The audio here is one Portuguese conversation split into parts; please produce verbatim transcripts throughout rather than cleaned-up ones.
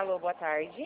Alô, boa tarde.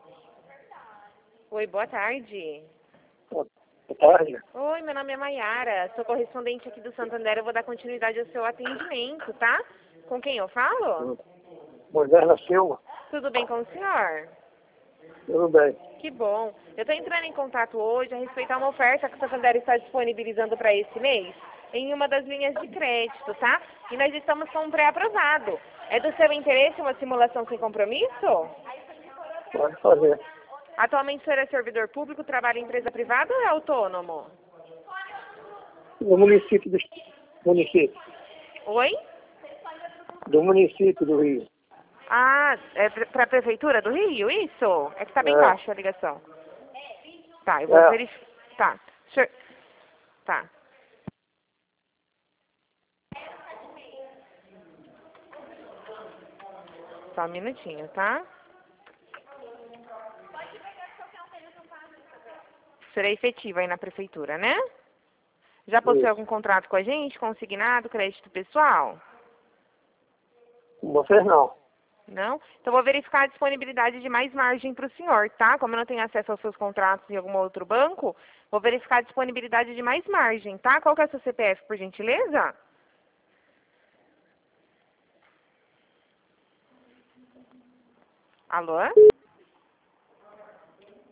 Oi, boa tarde. Boa tarde. Oi, meu nome é Maiara, sou correspondente aqui do Santander, eu vou dar continuidade ao seu atendimento, tá? Com quem eu falo? Moisés da Silva. Tudo bem com o senhor? Tudo bem. Que bom. Eu estou entrando em contato hoje a respeito a uma oferta que o Santander está disponibilizando para esse mês em uma das linhas de crédito, tá? E nós estamos com um pré-aprovado. É do seu interesse uma simulação sem compromisso? Pode fazer. Atualmente o senhor é servidor público, trabalha em empresa privada ou é autônomo? Do município do município. Oi? Do município do Rio. Ah, é para a Prefeitura do Rio, isso? É que está bem É. baixa a ligação. Tá, eu vou É. verificar. Tá. Senhor... Tá. Só um minutinho, tá? Será efetiva aí na Prefeitura, né? Já possui Isso. algum contrato com a gente, consignado, crédito pessoal? Com vocês não. Não? Então vou verificar a disponibilidade de mais margem para o senhor, tá? Como eu não tenho acesso aos seus contratos em algum outro banco, vou verificar a disponibilidade de mais margem, tá? Qual que é o seu C P F, por gentileza? Alô?